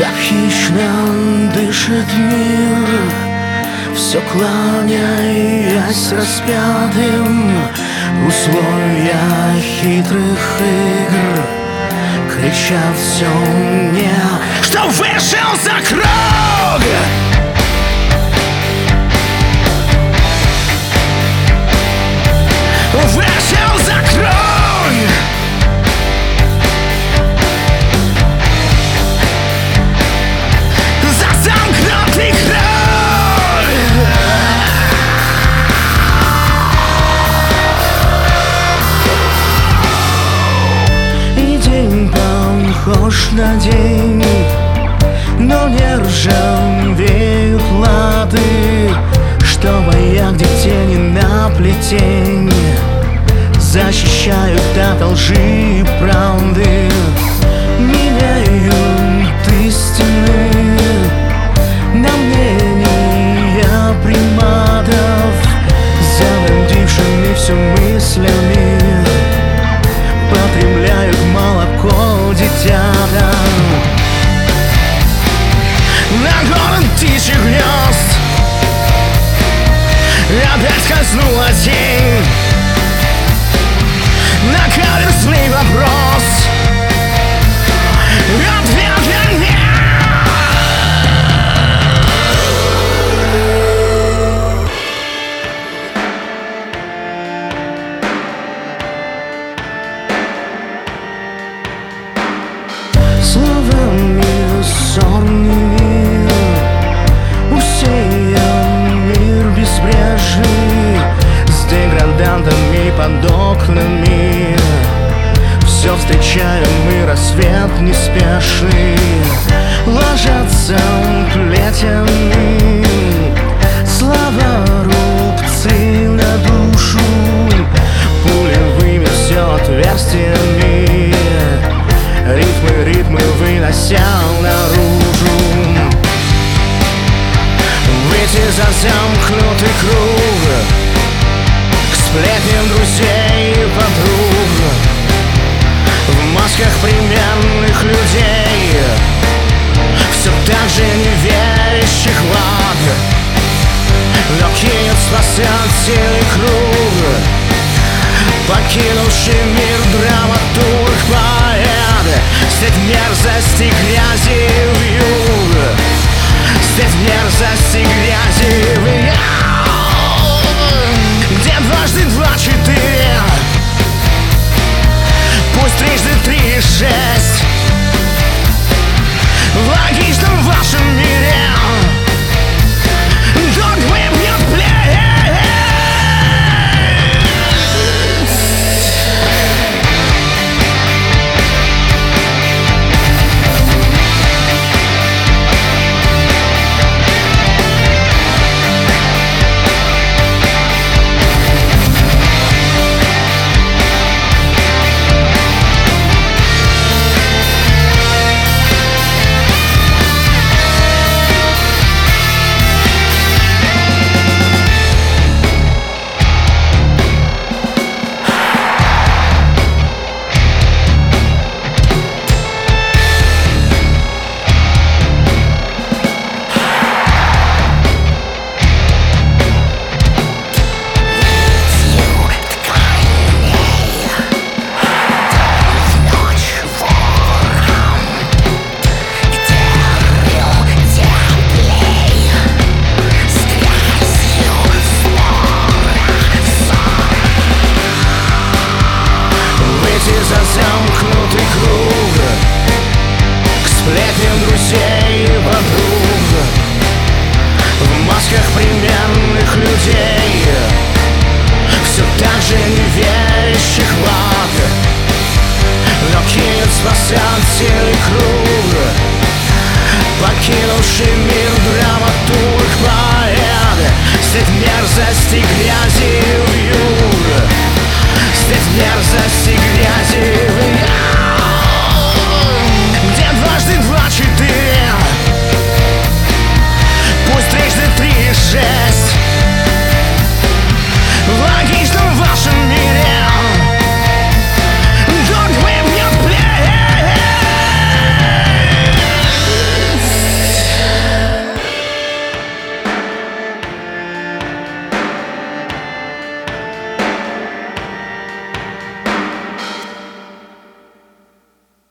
Так хищно дышит мир, все кланяясь распятым. Условия хитрых игр кричат все мне, что вышел за круг. Вышел за круг. За замкнутый круг. И день похож на день, но не ржавеют лады, что боят, где тени на плетень защищают от лжи и правды. Меняют истины на мнения приматов, забродившими все мыслями потребляют молоко детятам. На город птичьих гнезд опять скользнула тень. На каверзный вопрос ответа нет. Словами сорными усеян мир безбрежный, с деградантами под окнами. Все встречаем мы рассвет неспешный, ложатся плетями слова рубцы на душу, пулевыми все отверстиями, ритмы вынося наружу. Выйти за замкнутый круг, к сплетням друзей и подруг, в масках примерных людей, все так же неверящих в ад, но кинет спасательный круг, покинувший мир драматург, поэт, средь мерзости грязи в юг, средь мерзости грязи в юг, где дважды два четыре, пусть трижды три и шесть. В логичном вашем мире догмы бьют плеть. Замкнутый круг, к сплетням друзей и подруг, в масках примерных людей, все так же неверящих в ад, но кинет спасательный круг, покинувший мир драматург, поэт, средь мерзости грязи в юг, средь мерзости грязи в юг, где дважды два четыре, пусть трижды три и шесть. В логичном вашем мире